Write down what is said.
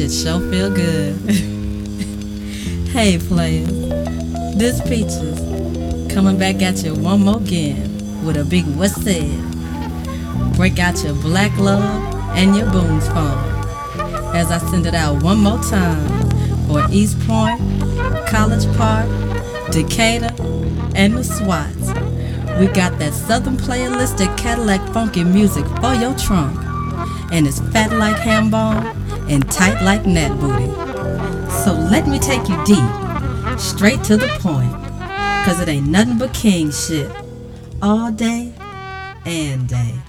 It sure feel good. Hey players, this Peaches coming back at you one more again with a big what's said. Break out your black love and your Boone's phone as I send it out one more time for East Point, College Park, Decatur, and the Swats. We got that Southern playalistic Cadillac funky music for your trunk, and it's fat like ham bone and tight like nat booty. So let me take you deep, straight to the point, 'cause it ain't nothing but king shit all day and day.